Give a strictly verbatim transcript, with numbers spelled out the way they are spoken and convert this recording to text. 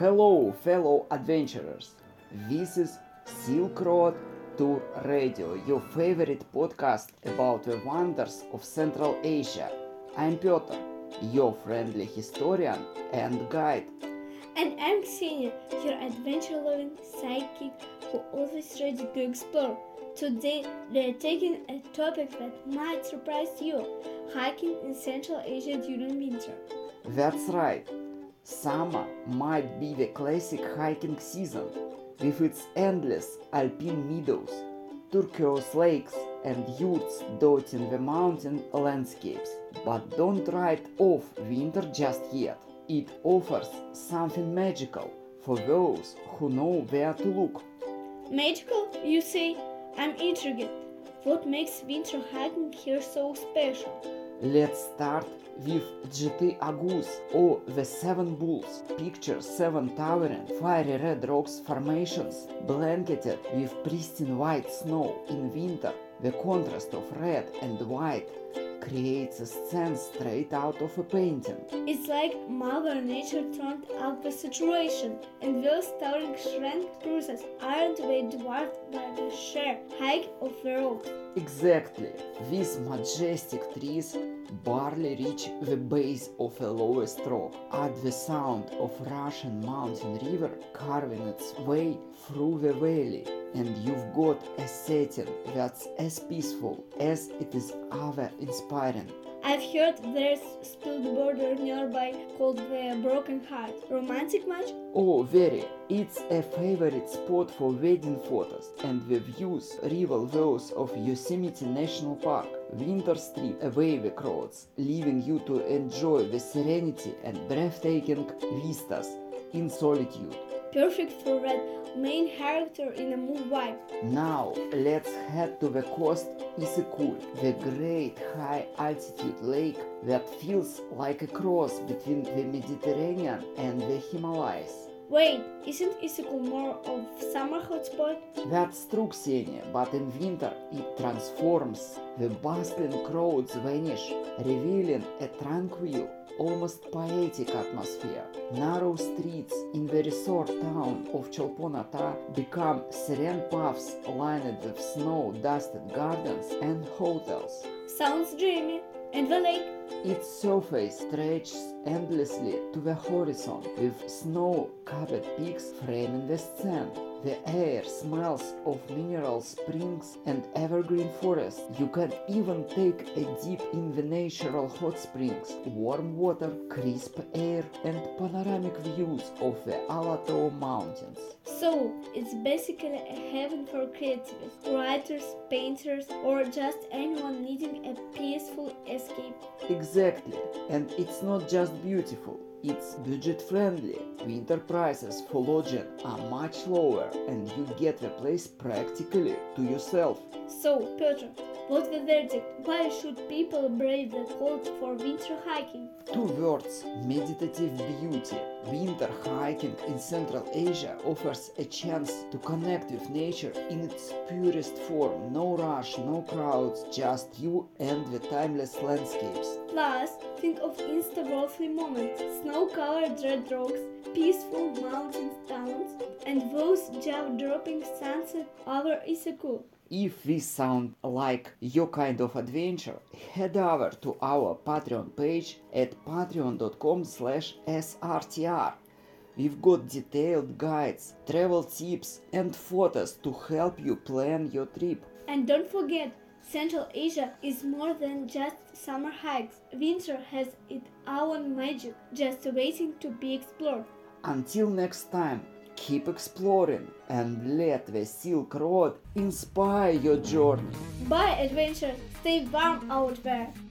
Hello, fellow adventurers. This is Silk Road Tour Radio, your favorite podcast about the wonders of Central Asia. I'm Piotr, your friendly historian and guide. And I'm Ksenia, your adventure-loving sidekick who always ready to explore. Today, we're taking a topic that might surprise you: hiking in Central Asia during winter. That's right. Summer might be the classic hiking season, with its endless alpine meadows, turquoise lakes, and yurts dotting the mountain landscapes. But don't write off winter just yet. It offers something magical for those who know where to look. Magical, you say? I'm intrigued. What makes winter hiking here so special? Let's start with Jiti Agus, or the Seven Bulls. Picture seven towering, fiery red rocks formations blanketed with pristine white snow. In winter, the contrast of red and white creates a scene straight out of a painting. It's like Mother Nature turned up the situation, and those towering shrine spruces aren't way dwarfed by the sheer height of the rocks. Exactly. These majestic trees barely reach the base of the lowest rock. At the sound of rushing mountain river carving its way through the valley, and you've got a setting that's as peaceful as it is awe-inspiring. I've heard there's spilled border nearby called the Broken Heart. Romantic much? Oh, very. It's a favorite spot for wedding photos, and the views rival those of Yosemite National Park. Winter strip away the crowds, leaving you to enjoy the serenity and breathtaking vistas in solitude. Perfect for that main character in a movie vibe. Now, let's head to the coast Issyk-Kul, the great high-altitude lake that feels like a cross between the Mediterranean and the Himalayas. Wait, isn't Issyk-Kul more of summer hotspot? That's true, Ksenia, but in winter it transforms. The bustling crowds vanish, revealing a tranquil, almost poetic atmosphere. Narrow streets in the resort town of Cholpon-Ata become serene paths lined with snow-dusted gardens and hotels. Sounds dreamy. And the lake? Its surface stretches endlessly to the horizon, with snow-capped peaks framing the scene. The air smells of mineral springs and evergreen forest. You can even take a dip in the natural hot springs, warm water, crisp air, and panoramic views of the Alatau Mountains. So, it's basically a heaven for creatives, writers, painters, or just anyone needing a peaceful escape. Exactly, and it's not just beautiful. It's budget-friendly. Winter prices for lodging are much lower, and you get the place practically to yourself. So, Piotr, what's the verdict? Why should people brave the cold for winter hiking? Two words: meditative beauty. Winter hiking in Central Asia offers a chance to connect with nature in its purest form. No rush, no crowds, just you and the timeless landscapes. Plus, think of Insta-worthy moments: snow-covered red rocks, peaceful mountain towns, and those jaw-dropping sunset over Issyk-Kul. If this sounds like your kind of adventure, head over to our Patreon page at patreon.com slash srtr. We've got detailed guides, travel tips, and photos to help you plan your trip. And don't forget, Central Asia is more than just summer hikes. Winter has its own magic just waiting to be explored. Until next time, keep exploring and let the Silk Road inspire your journey. Bye, adventure! Stay warm out there!